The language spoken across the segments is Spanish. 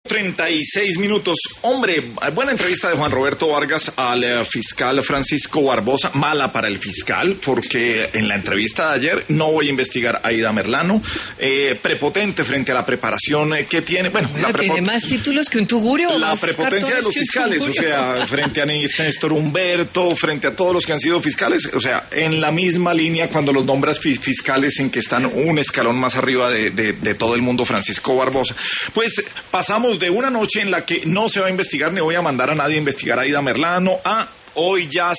36 minutos. Hombre, buena entrevista de Juan Roberto Vargas al fiscal Francisco Barbosa. Mala para el fiscal, porque en la entrevista de ayer no voy a investigar a Aida Merlano. Prepotente frente a la preparación que tiene. Bueno, tiene más títulos que un tugurio. La prepotencia de los fiscales, o sea, frente a Néstor Humberto, frente a todos los que han sido fiscales, o sea, en la misma línea cuando los nombras fiscales en que están un escalón más arriba de todo el mundo, Francisco Barbosa. Pues pasamos de una noche en la que no se va a investigar, ni voy a mandar a nadie a investigar a Aida Merlano, hoy ya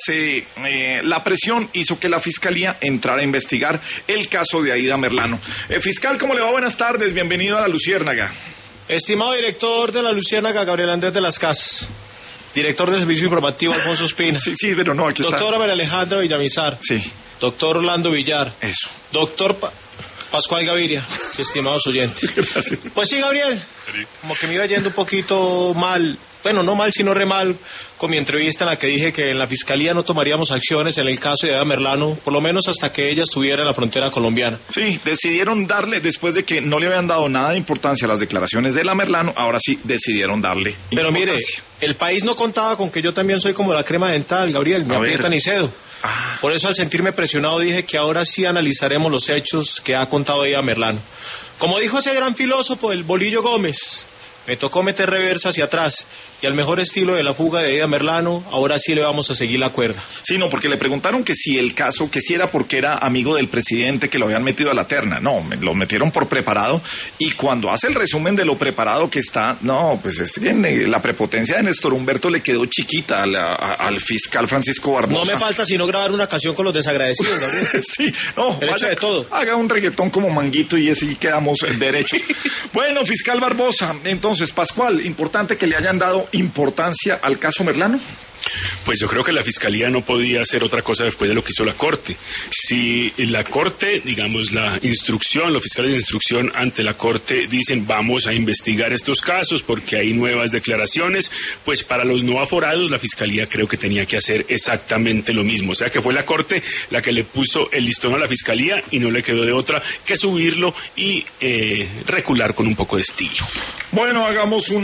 la presión hizo que la Fiscalía entrara a investigar el caso de Aida Merlano. Fiscal, ¿cómo le va? Buenas tardes, bienvenido a La Luciérnaga. Estimado director de La Luciérnaga, Gabriel Andrés de las Casas. Director del Servicio Informativo, Alfonso Espina. Sí, pero no, aquí está. Doctora María Alejandra Villamizar. Sí. Doctor Orlando Villar. Eso. Doctor Pascual Gaviria, estimados oyentes. Gracias. Pues sí, Gabriel, como que me iba yendo un poquito mal, bueno, no mal, sino re mal, con mi entrevista en la que dije que en la Fiscalía no tomaríamos acciones en el caso de Aida Merlano, por lo menos hasta que ella estuviera en la frontera colombiana. Sí, decidieron darle, después de que no le habían dado nada de importancia a las declaraciones de la Merlano, ahora sí decidieron darle Pero importancia. mire, el país no contaba con que yo también soy como la crema dental, Gabriel, me aprieta ni cedo. Por eso, al sentirme presionado, dije que ahora sí analizaremos los hechos que ha contado Aida Merlano. Como dijo ese gran filósofo, el Bolillo Gómez, me tocó meter reversa hacia atrás, y al mejor estilo de la fuga de Aida Merlano, ahora sí le vamos a seguir la cuerda. Sí, no, porque le preguntaron que si el caso, que si era porque era amigo del presidente que lo habían metido a la terna. No, lo metieron por preparado, y cuando hace el resumen de lo preparado que está, no, pues es que la prepotencia de Néstor Humberto le quedó chiquita al fiscal Francisco Barbosa. No me falta sino grabar una canción con los desagradecidos, Gabriel. Sí, no, derecho de todo. Haga un reggaetón como Manguito y así quedamos derechos. Bueno, fiscal Barbosa, entonces, Pascual, importante que le hayan dado importancia al caso Merlano. Pues yo creo que la Fiscalía no podía hacer otra cosa después de lo que hizo la Corte. Si la Corte, digamos, la instrucción, los fiscales de instrucción ante la Corte dicen vamos a investigar estos casos porque hay nuevas declaraciones, pues para los no aforados la Fiscalía creo que tenía que hacer exactamente lo mismo. O sea que fue la Corte la que le puso el listón a la Fiscalía y no le quedó de otra que subirlo y recular con un poco de estilo. Bueno, hagamos una